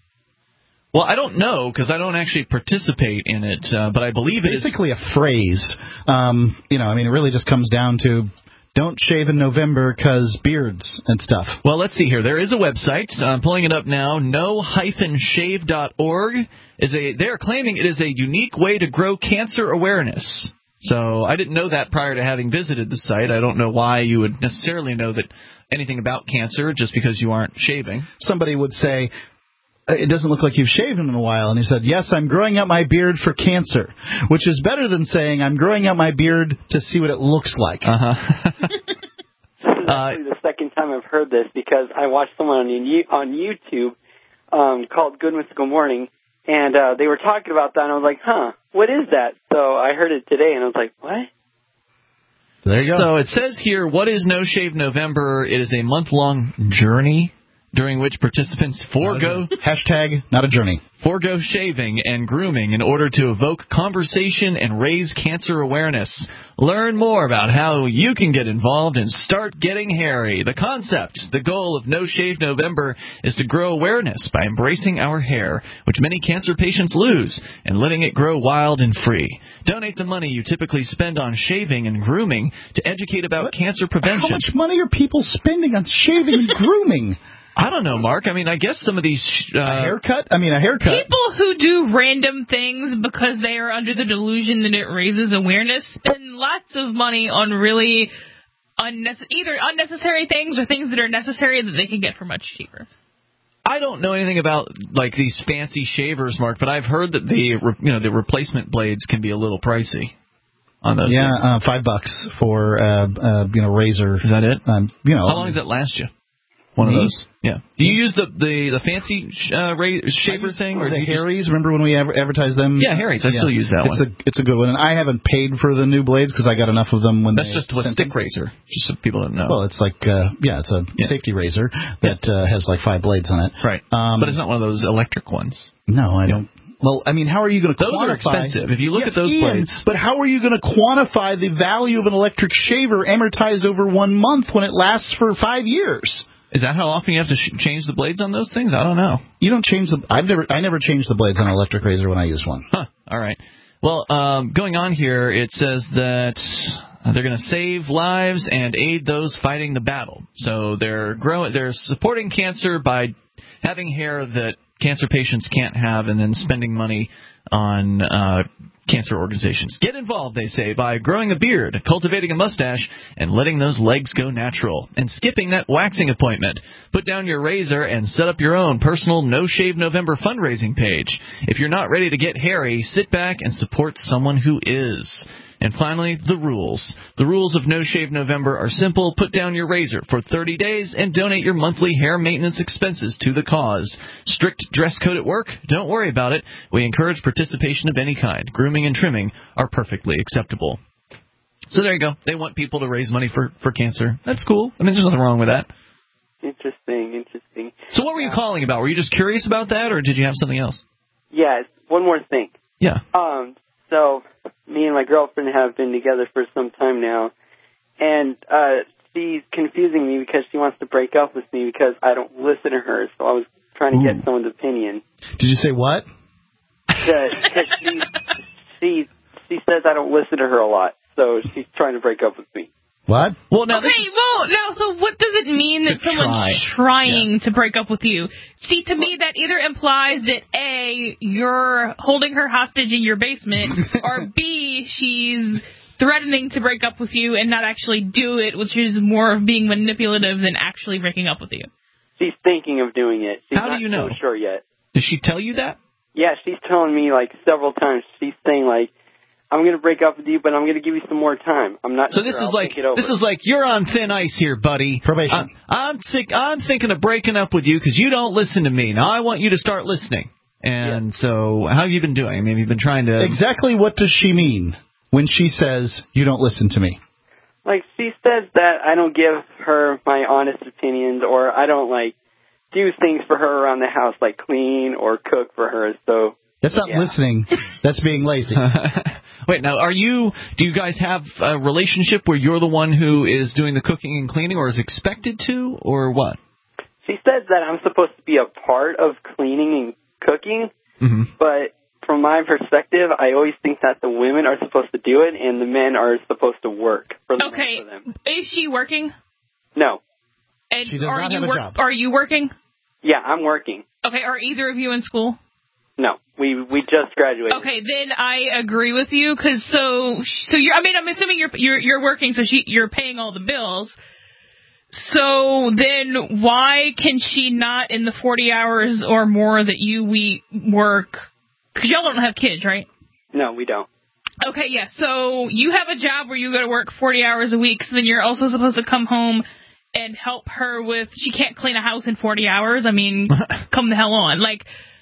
Well, I don't know because I don't actually participate in it, uh, but I believe it it's is basically a phrase. Um, you know, I mean, it really just comes down to don't shave in November because beards and stuff. Well, let's see here. There is a website. I'm pulling it up now. no shave dot org is a. They are claiming it is a unique way to grow cancer awareness. So I didn't know that prior to having visited the site. I don't know why you would necessarily know that anything about cancer just because you aren't shaving. Somebody would say, it doesn't look like you've shaven in a while. And he said, yes, I'm growing out my beard for cancer, which is better than saying I'm growing out my beard to see what it looks like. Uh-huh. This is actually the second time I've heard this because I watched someone on, on YouTube um, called Good Mystical Morning, and uh, they were talking about that, and I was like, huh, what is that? So I heard it today, and I was like, what? There you go. So it says here, what is No Shave November? It is a month-long journey during which participants forego hashtag not a journey forego shaving and grooming in order to evoke conversation and raise cancer awareness. Learn more about how you can get involved and start getting hairy. The concept, the goal of No Shave November is to grow awareness by embracing our hair, which many cancer patients lose, and letting it grow wild and free. Donate the money you typically spend on shaving and grooming to educate about what? cancer prevention. How much money are people spending on shaving and grooming? I don't know, Mark. I mean, I guess some of these... Uh, a haircut? I mean, a haircut. People who do random things because they are under the delusion that it raises awareness spend lots of money on really unnecess- either unnecessary things or things that are necessary that they can get for much cheaper. I don't know anything about like these fancy shavers, Mark, but I've heard that the you know the replacement blades can be a little pricey. On those yeah, uh, five bucks for uh, uh, you know razor. Is that it? Um, you know, how long does that last you? One Me? of those. Yeah. Do you use the the, the fancy uh, ra- shaver thing, or the do you Harry's? Just... Remember when we advertised them? Yeah, Harry's. I yeah. still use that it's one. A, it's a good one, and I haven't paid for the new blades because I got enough of them when That's they just a stick them. razor, just so people don't know. Well, it's like uh, yeah, it's a yeah. safety razor that yeah. uh, has like five blades on it. Right. Um, but it's not one of those electric ones. No, I yeah. don't. Well, I mean, how are you going to those quantify? Those are expensive. If you look yes, at those Ian, blades. But how are you going to quantify the value of an electric shaver amortized over one month when it lasts for five years? Is that how often you have to sh- change the blades on those things? I don't know. You don't change the. I've never. I never change the blades on an electric razor when I use one. Huh. All right. Well, um, going on here, it says that they're going to save lives and aid those fighting the battle. So they're growing. They're supporting cancer by having hair that cancer patients can't have, and then spending money on uh, cancer organizations. Get involved, they say, by growing a beard, cultivating a mustache, and letting those legs go natural, and skipping that waxing appointment. Put down your razor and set up your own personal No Shave November fundraising page. If you're not ready to get hairy, sit back and support someone who is. And finally, the rules. The rules of No Shave November are simple. Put down your razor for thirty days and donate your monthly hair maintenance expenses to the cause. Strict dress code at work? Don't worry about it. We encourage participation of any kind. Grooming and trimming are perfectly acceptable. So there you go. They want people to raise money for, for cancer. That's cool. I mean, there's nothing wrong with that. Interesting, interesting. So what were you calling about? Were you just curious about that, or did you have something else? Yeah, one more thing. Yeah. Um. So, me and my girlfriend have been together for some time now, and uh, she's confusing me because she wants to break up with me because I don't listen to her. So I was trying to Ooh. get someone's opinion. Did you say what? That, that she, she, she says I don't listen to her a lot, so she's trying to break up with me. What? Well, now okay, this is, well, now, so what does it mean that someone's try. trying yeah. to break up with you? See, to me, that either implies that, A, you're holding her hostage in your basement, or B, she's threatening to break up with you and not actually do it, which is more of being manipulative than actually breaking up with you. She's thinking of doing it. She's How not do you know? so sure yet. Did she tell you that? Yeah, she's telling me, like, several times. She's saying, like, I'm going to break up with you, but I'm going to give you some more time. I'm not So sure. this is I'll like think it over. this is like you're on thin ice here, buddy. Probation. I'm I'm, think, I'm thinking of breaking up with you because you don't listen to me. Now I want you to start listening. And yeah. so, how have you been doing? I mean, you've been trying to. Exactly what does she mean when she says you don't listen to me? Like, she says that I don't give her my honest opinions, or I don't, like, do things for her around the house, like clean or cook for her. So that's not yeah. listening. That's being lazy. Wait, now, are you? Do you guys have a relationship where you're the one who is doing the cooking and cleaning, or is expected to, or what? She says that I'm supposed to be a part of cleaning and cooking, mm-hmm. but from my perspective, I always think that the women are supposed to do it and the men are supposed to work for, the okay. for them. Is she working? No. And she does are not you have a work- job. Are you working? Yeah, I'm working. Okay, are either of you in school? No, we we just graduated. Okay, then I agree with you because so so you're. I mean, I'm assuming you're you're you're working, so she you're paying all the bills. So then, why can she not in the forty hours or more that you we work? Because y'all don't have kids, right? No, we don't. Okay, yeah. So you have a job where you go to work forty hours a week. So then you're also supposed to come home and help her with. She can't clean a house in forty hours. I mean, come the hell on, like.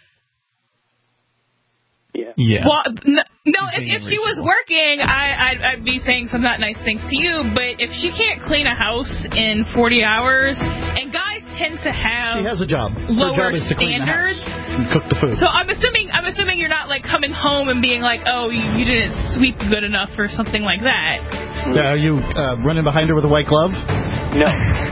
Yeah. Yeah. Well, no, no if, if she was working, I, I'd, I'd be saying some not nice things to you. But if she can't clean a house in forty hours, and guys tend to have she has a job. lower Her job is to clean the house standards. and cook the food. So I'm assuming I'm assuming you're not like coming home and being like, oh, you, you didn't sweep good enough or something like that. Yeah, are you uh, running behind her with a white glove? No.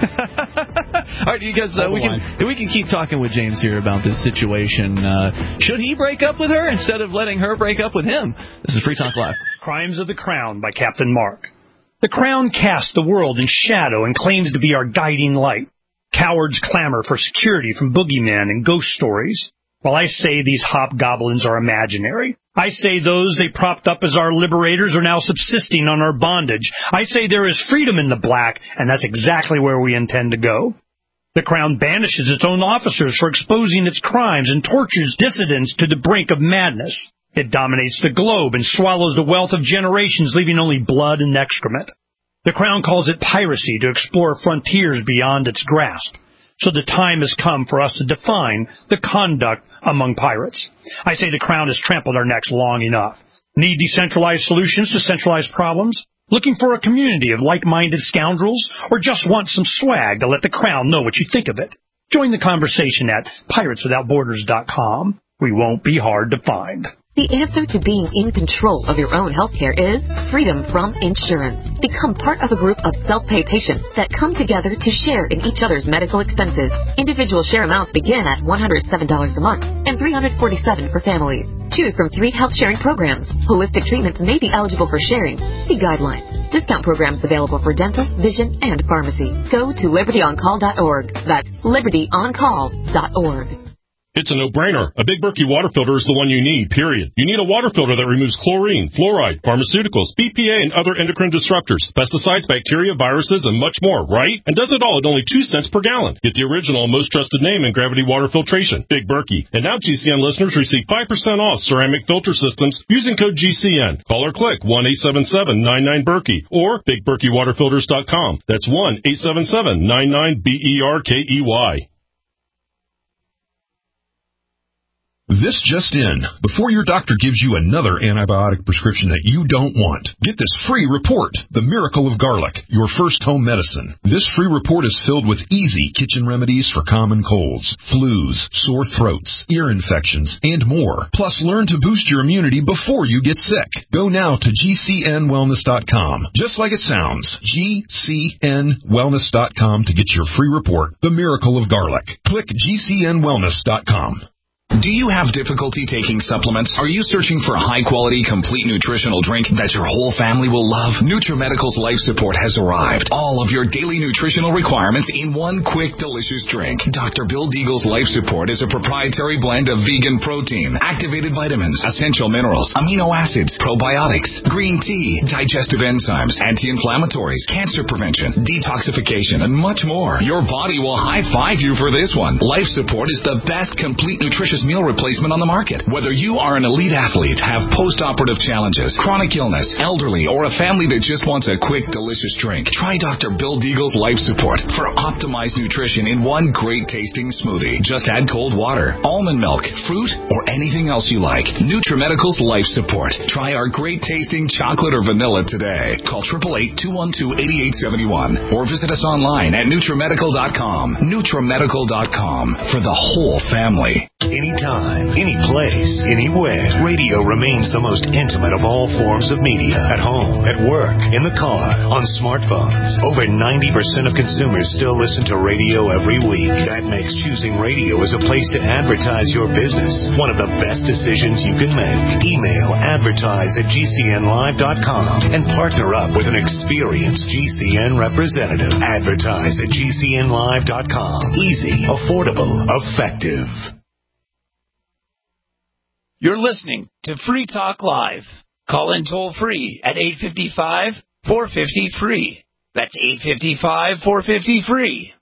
All right, you guys, uh, we can we can keep talking with James here about this situation. Uh, should he break up with her instead of letting her break up with him? This is Free Talk Live. Crimes of the Crown by Captain Mark. The Crown casts the world in shadow and claims to be our guiding light. Cowards clamor for security from boogeymen and ghost stories, while I say these hobgoblins are imaginary. I say those they propped up as our liberators are now subsisting on our bondage. I say there is freedom in the black, and that's exactly where we intend to go. The Crown banishes its own officers for exposing its crimes and tortures dissidents to the brink of madness. It dominates the globe and swallows the wealth of generations, leaving only blood and excrement. The Crown calls it piracy to explore frontiers beyond its grasp. So the time has come for us to define the conduct among pirates. I say the Crown has trampled our necks long enough. Need decentralized solutions to centralized problems? Looking for a community of like-minded scoundrels? Or just want some swag to let the Crown know what you think of it? Join the conversation at pirates without borders dot com. We won't be hard to find. The answer to being in control of your own healthcare is freedom from insurance. Become part of a group of self-pay patients that come together to share in each other's medical expenses. Individual share amounts begin at one hundred seven dollars a month and three hundred forty-seven dollars for families. Choose from three health sharing programs. Holistic treatments may be eligible for sharing. See guidelines. Discount programs available for dental, vision, and pharmacy. Go to liberty on call dot org. That's liberty on call dot org. It's a no-brainer. A Big Berkey water filter is the one you need, period. You need a water filter that removes chlorine, fluoride, pharmaceuticals, B P A, and other endocrine disruptors, pesticides, bacteria, viruses, and much more, right? And does it all at only two cents per gallon. Get the original and most trusted name in gravity water filtration, Big Berkey. And now G C N listeners receive five percent off ceramic filter systems using code G C N. Call or click one eight seven seven nine nine Berkey or big berkey water filters dot com. That's one eight seven seven nine nine B E R K E Y. This just in. Before your doctor gives you another antibiotic prescription that you don't want, get this free report, The Miracle of Garlic, your first home medicine. This free report is filled with easy kitchen remedies for common colds, flus, sore throats, ear infections, and more. Plus, learn to boost your immunity before you get sick. Go now to G C N wellness dot com. Just like it sounds, G C N wellness dot com to get your free report, The Miracle of Garlic. Click G C N wellness dot com. Do you have difficulty taking supplements? Are you searching for a high-quality, complete nutritional drink that your whole family will love? NutriMedical's Life Support has arrived. All of your daily nutritional requirements in one quick, delicious drink. Doctor Bill Deagle's Life Support is a proprietary blend of vegan protein, activated vitamins, essential minerals, amino acids, probiotics, green tea, digestive enzymes, anti-inflammatories, cancer prevention, detoxification, and much more. Your body will high-five you for this one. Life Support is the best complete nutritious meal replacement on the market. Whether you are an elite athlete, have post-operative challenges, chronic illness, elderly, or a family that just wants a quick, delicious drink, try Doctor Bill Deagle's Life Support for optimized nutrition in one great-tasting smoothie. Just add cold water, almond milk, fruit, or anything else you like. NutriMedical's Life Support. Try our great-tasting chocolate or vanilla today. Call eight eight eight, two one two, eight eight seven one or visit us online at NutriMedical dot com. NutriMedical dot com for the whole family. Anytime, any place, anywhere, radio remains the most intimate of all forms of media. At home, at work, in the car, on smartphones. Over ninety percent of consumers still listen to radio every week. That makes choosing radio as a place to advertise your business one of the best decisions you can make. Email advertise at G C N live dot com and partner up with an experienced G C N representative. Advertise at G C N live dot com. Easy, affordable, effective. You're listening to Free Talk Live. Call in toll free at eight five five, four five zero, free. That's eight five five, four five zero, free.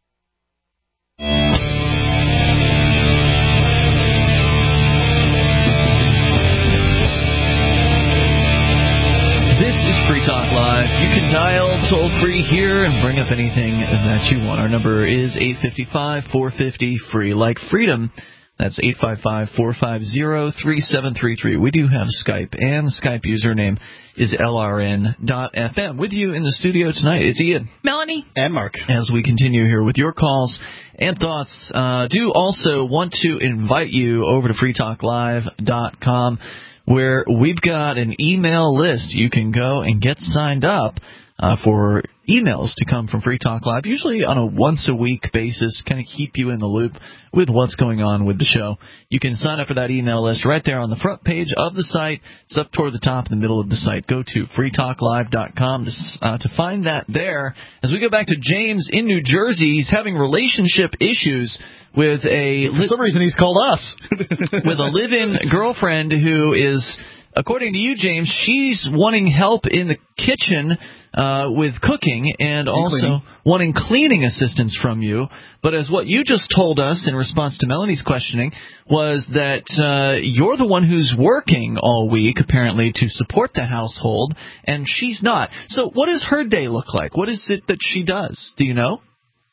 This is Free Talk Live. You can dial toll-free here and bring up anything that you want. Our number is eight five five, four five zero, free. Like freedom, that's eight five five, four five zero, three seven three three. We do have Skype, and the Skype username is L R N dot F M. With you in the studio tonight, it's Ian. Melanie. And Mark. As we continue here with your calls and thoughts, uh, do also want to invite you over to free talk live dot com, where we've got an email list. You can go and get signed up uh, for emails to come from Free Talk Live, usually on a once-a-week basis, kind of keep you in the loop with what's going on with the show. You can sign up for that email list right there on the front page of the site. It's up toward the top in the middle of the site. Go to free talk live dot com to, uh, to find that there. As we go back to James in New Jersey, he's having relationship issues with a... For some reason, he's called us. with a live-in girlfriend who is... According to you, James, she's wanting help in the kitchen uh, with cooking and also cleaning. wanting cleaning assistance from you. But as what you just told us in response to Melanie's questioning was that uh, you're the one who's working all week, apparently, to support the household, and she's not. So what does her day look like? What is it that she does? Do you know?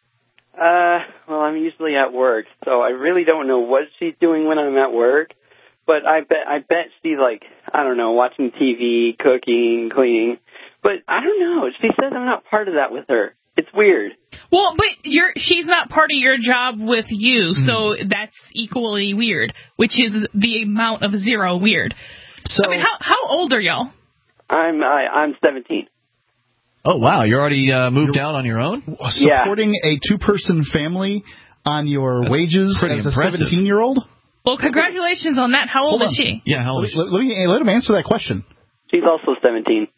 Uh, well, I'm usually at work, so I really don't know what she's doing when I'm at work. But I bet I bet she's like, I don't know, watching T V, cooking, cleaning. But I don't know. She says I'm not part of that with her. It's weird. Well, but you're she's not part of your job with you, mm. so that's equally weird, which is the amount of zero weird. So I mean, how how old are y'all? I'm I, I'm seventeen. Oh wow, you're already uh, moved you're, out on your own? Supporting yeah. a two-person family on your that's wages as a seventeen-year-old? Well, congratulations on that. How old Hold is on. she? Yeah, how old is she? Let, let, me, let him answer that question. She's also seventeen.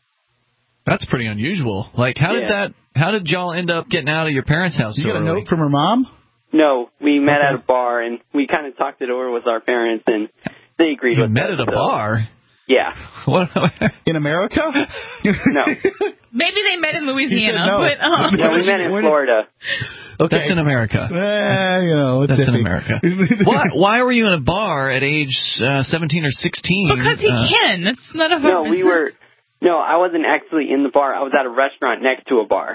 That's pretty unusual. Like, how yeah. did that? How did y'all end up getting out of your parents' house? You so got a early? note from her mom? No, we met okay. at a bar, and we kind of talked it over with our parents, and they agreed you with met that, at a so. bar? Yeah. What? In America? No. Maybe they met in Louisiana. no. But, uh, no, we met in Florida. Okay. That's in America. Eh, you know, it's That's iffy. in America. why, why were you in a bar at age uh, seventeen or sixteen? Because he uh, can. That's none of No, our we business. were... No, I wasn't actually in the bar. I was at a restaurant next to a bar.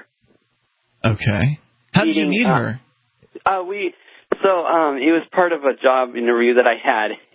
Okay. How did you Eating, meet uh, her? Uh, we... So, um, it was part of a job interview that I had,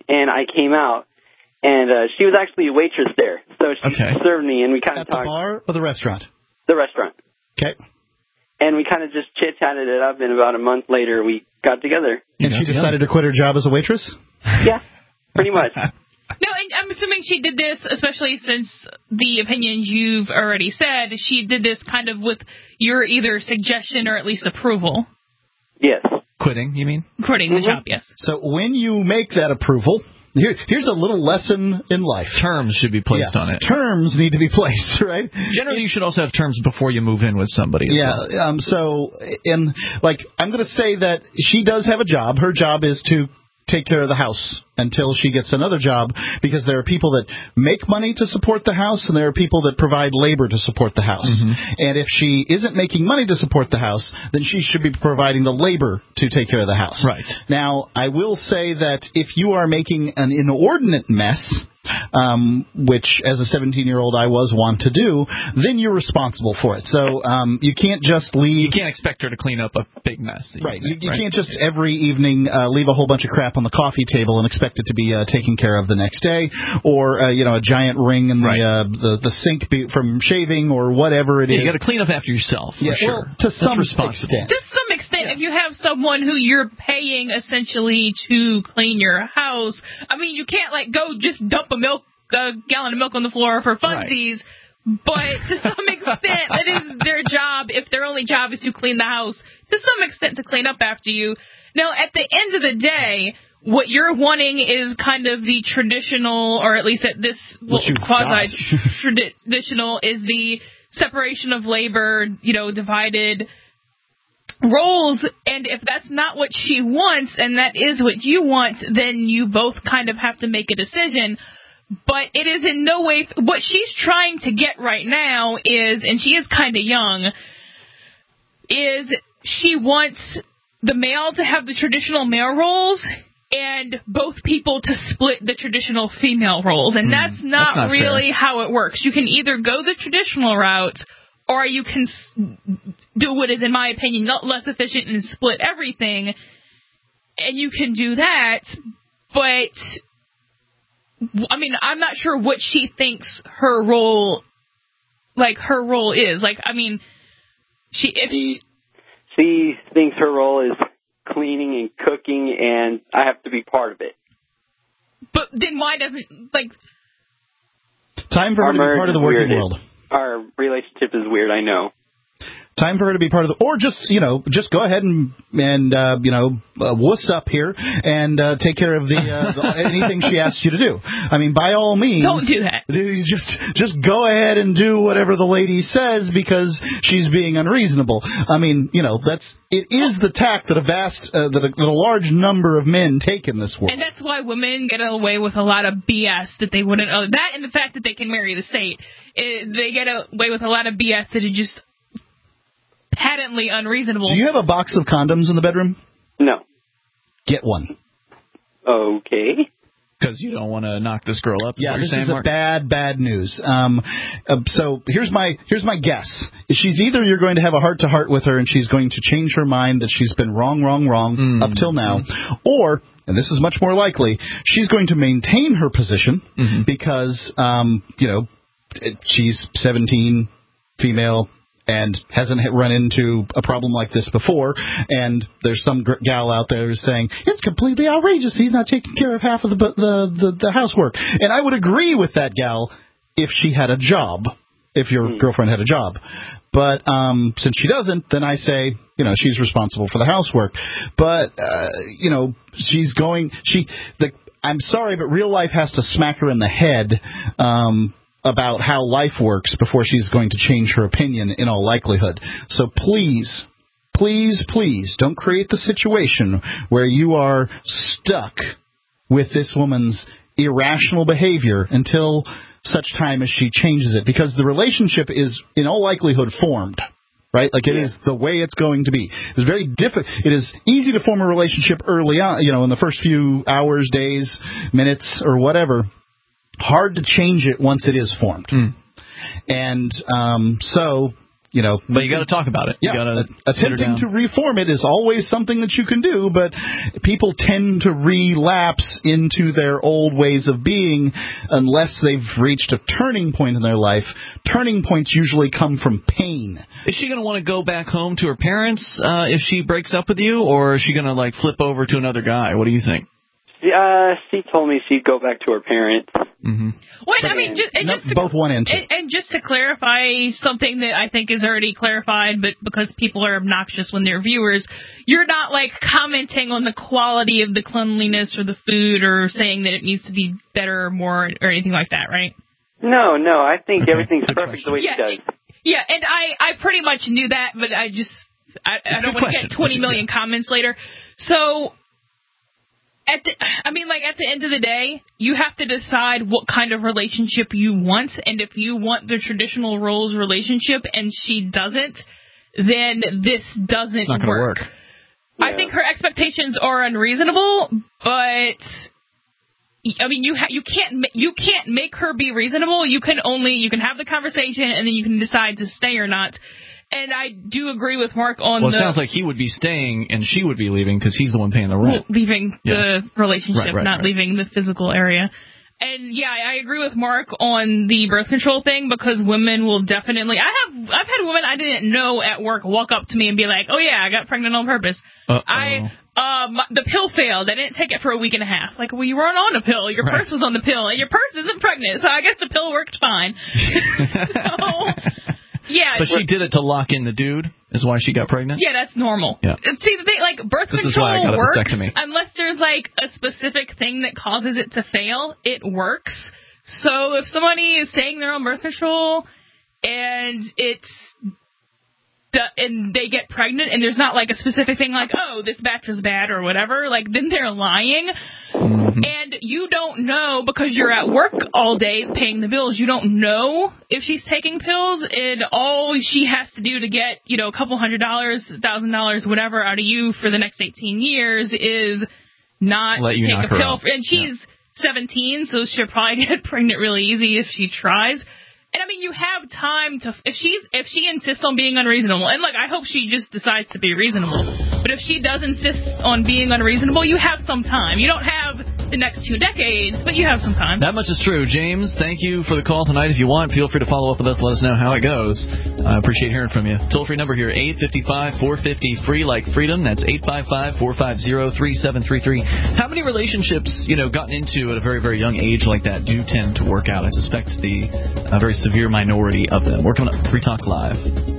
and I came out, and uh, she was actually a waitress there. So she okay. served me, and we kind of talked. At the bar or the restaurant? The restaurant. Okay. And we kind of just chit-chatted it up, and about a month later, we got together. And she decided to quit her job as a waitress? Yeah, pretty much. No, and I'm assuming she did this, especially since the opinions you've already said, she did this kind of with your either suggestion or at least approval. Yes. Quitting, you mean? Quitting Mm-hmm. the job, yes. So when you make that approval, here, here's a little lesson in life. Terms should be placed yeah. on it. Terms need to be placed, right? Generally, you should also have terms before you move in with somebody. As yeah. well. Um. So, in like, I'm going to say that she does have a job. Her job is to take care of the house until she gets another job, because there are people that make money to support the house and there are people that provide labor to support the house. Mm-hmm. And if she isn't making money to support the house, then she should be providing the labor to take care of the house. Right. Now, I will say that if you are making an inordinate mess, um, which as a seventeen-year-old I was wont to do, then you're responsible for it. So um, you can't just leave. You can't expect her to clean up a big mess. Right. You, you right. can't just every evening uh, leave a whole bunch of crap on the coffee table and expect it to be uh, taken care of the next day, or uh, you know, a giant ring in the right. uh, the, the sink be, from shaving or whatever it yeah, is. You got to clean up after yourself. For yeah, sure. Well, to That's some extent. To some extent, yeah. If you have someone who you're paying essentially to clean your house, I mean, you can't like go just dump a milk a gallon of milk on the floor for funsies. Right. But to some extent, that is their job. If their only job is to clean the house, to some extent, to clean up after you. Now, at the end of the day, what you're wanting is kind of the traditional, or at least at this well, quasi-traditional, is the separation of labor, you know, divided roles. And if that's not what she wants, and that is what you want, then you both kind of have to make a decision. But it is in no way – what she's trying to get right now is – and she is kind of young – is she wants the male to have the traditional male roles and both people to split the traditional female roles. And mm, that's, not that's not really fair. How it works. You can either go the traditional route, or you can do what is, in my opinion, not less efficient and split everything. And you can do that, but – I mean, I'm not sure what she thinks her role, like, her role is. Like, I mean, she... If she, she thinks her role is cleaning and cooking, and I have to be part of it. But then why doesn't, like... Time for her to be part of the working weird. world. Our relationship is weird, I know. Time for her to be part of the, or just, you know, just go ahead and, and uh, you know, uh, wuss up here and uh, take care of the, uh, the anything she asks you to do. I mean, by all means. Don't do that. Just, just go ahead and do whatever the lady says because she's being unreasonable. I mean, you know, that's, it is the tack that a vast, uh, that, a, that a large number of men take in this world. And that's why women get away with a lot of B S that they wouldn't, uh, that and the fact that they can marry the state. It, they get away with a lot of B S that is just patently unreasonable. Do you have a box of condoms in the bedroom? No. Get one. Okay. Because you don't want to knock this girl up. Yeah, this saying, is Mark? a bad, bad news. Um, uh, so here's my here's my guess. She's either you're going to have a heart-to-heart with her and she's going to change her mind that she's been wrong, wrong, wrong mm. up till now, mm. or, and this is much more likely, she's going to maintain her position mm-hmm. because, um, you know, she's seventeen, female, and hasn't run into a problem like this before, and there's some gr- gal out there who's saying, it's completely outrageous, he's not taking care of half of the, the, the, the housework. And I would agree with that gal if she had a job, if your mm. girlfriend had a job. But um, since she doesn't, then I say, you know, she's responsible for the housework. But, uh, you know, she's going, she, the, I'm sorry, but real life has to smack her in the head, um, about how life works before she's going to change her opinion in all likelihood. So please, please, please don't create the situation where you are stuck with this woman's irrational behavior until such time as she changes it, because the relationship is in all likelihood formed. Right? Like it yeah. is the way it's going to be. It's very difficult. It is easy to form a relationship early on, you know, in the first few hours, days, minutes, or whatever. Hard to change it once it is formed. Mm. And um, so You know, but you got to talk about it. Yeah, you gotta attempting to reform it is always something that you can do, but people tend to relapse into their old ways of being unless they've reached a turning point in their life. Turning points usually come from pain. Is she going to want to go back home to her parents uh, if she breaks up with you, or is she going to like flip over to another guy? What do you think? Yeah, she told me she'd go back to her parents. Mm-hmm. Wait, I mean, just, and no, just to, both one and two. And, and just to clarify something that I think is already clarified, but because people are obnoxious when they're viewers, you're not like commenting on the quality of the cleanliness or the food or saying that it needs to be better or more or anything like that, right? No, no, I think everything's perfect the way yeah, she does. Yeah, and I, I pretty much knew that, but I just I, I don't want to get twenty million comments later. So. At the, I mean, like, at the end of the day, you have to decide what kind of relationship you want, and if you want the traditional roles relationship and she doesn't, then this doesn't it's not gonna work. work. I yeah. think her expectations are unreasonable, but I mean, you ha- you can't you can't make her be reasonable. You can only you can have the conversation, and then you can decide to stay or not. And I do agree with Mark on well, the... Well, it sounds like he would be staying and she would be leaving because he's the one paying the rent. Leaving yeah. the relationship, right, right, not right. leaving the physical area. And, yeah, I agree with Mark on the birth control thing because women will definitely... I have, I've had women I didn't know at work walk up to me and be like, oh, yeah, I got pregnant on purpose. Uh-oh. I... Um, the pill failed. I didn't take it for a week and a half. Like, well, you weren't on a pill. Your right. purse was on the pill, and your purse isn't pregnant, so I guess the pill worked fine. so... Yeah, but she did it to lock in the dude, is why she got pregnant? Yeah, that's normal. Yeah. See, the thing, like, birth this control is why I got works a vasectomy. Unless there's, like, a specific thing that causes it to fail, it works. So if somebody is saying they're on birth control and it's... and they get pregnant and there's not, like, a specific thing like, oh, this batch was bad or whatever, like, then they're lying. Mm-hmm. And you don't know, because you're at work all day paying the bills, you don't know if she's taking pills, and all she has to do to get, you know, a couple hundred dollars, a thousand dollars, whatever, out of you for the next eighteen years is not Let you take knock a her pill. out. And she's yeah. seventeen, so she'll probably get pregnant really easy if she tries. And I mean, you have time to, if she's, if she insists on being unreasonable, and like, I hope she just decides to be reasonable, but if she does insist on being unreasonable, you have some time. You don't have the next two decades, but you have some time. That much is true. James, thank you for the call tonight. If you want, feel free to follow up with us. Let us know how it goes. I appreciate hearing from you. Toll-free number here, eight five five, four five zero, free like freedom. That's eight five five, four five zero, three seven three three. How many relationships, you know, gotten into at a very, very young age like that do tend to work out? I suspect the uh, very severe minority of them. We're coming up Free Talk Live.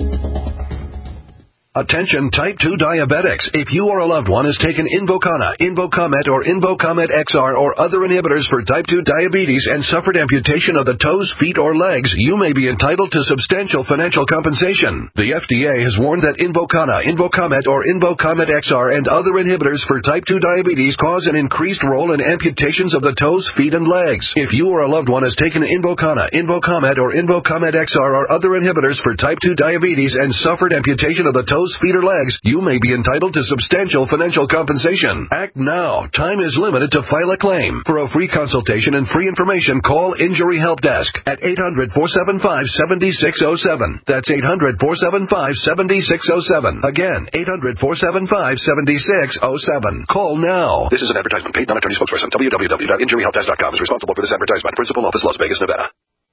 Attention type two diabetics. If you or a loved one has taken Invokana, Invokamet, or Invokamet X R or other inhibitors for type two diabetes and suffered amputation of the toes, feet, or legs, you may be entitled to substantial financial compensation. The F D A has warned that Invokana, Invokamet, or Invokamet X R and other inhibitors for type two diabetes cause an increased role in amputations of the toes, feet, and legs. If you or a loved one has taken Invokana, Invokamet, or Invokamet X R or other inhibitors for type two diabetes and suffered amputation of the toes, feet, or legs, you may be entitled to substantial financial compensation. Act now. Time is limited to file a claim. For a free consultation and free information, call Injury Help Desk at eight hundred, four seven five, seven six zero seven. That's eight hundred, four seven five, seven six zero seven. Again, eight hundred, four seven five, seven six zero seven. Call now. This is an advertisement paid non-attorney spokesperson. w w w dot injury help desk dot com is responsible for this advertisement. Principal office, Las Vegas, Nevada.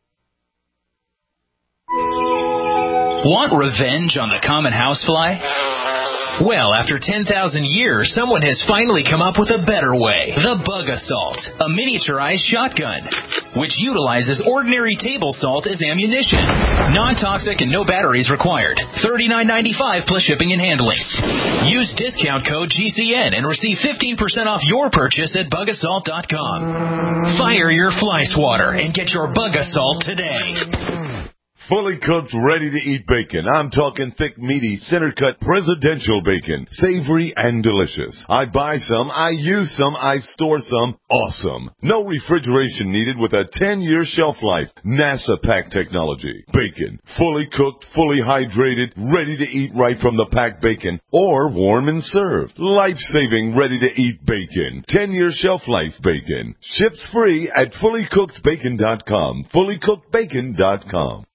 Want revenge on the common housefly? Well, after ten thousand years, someone has finally come up with a better way. The Bug Assault, a miniaturized shotgun, which utilizes ordinary table salt as ammunition. Non-toxic and no batteries required. thirty-nine ninety-five plus shipping and handling. Use discount code G C N and receive fifteen percent off your purchase at bug assault dot com. Fire your fly swatter and get your Bug Assault today. Fully cooked, ready-to-eat bacon. I'm talking thick, meaty, center-cut presidential bacon. Savory and delicious. I buy some, I use some, I store some. Awesome. No refrigeration needed with a ten-year shelf life. NASA pack technology. Bacon. Fully cooked, fully hydrated, ready to eat right from the packed bacon. Or warm and served. Life-saving, ready-to-eat bacon. ten-year shelf life bacon. Ships free at fully cooked bacon dot com. fully cooked bacon dot com.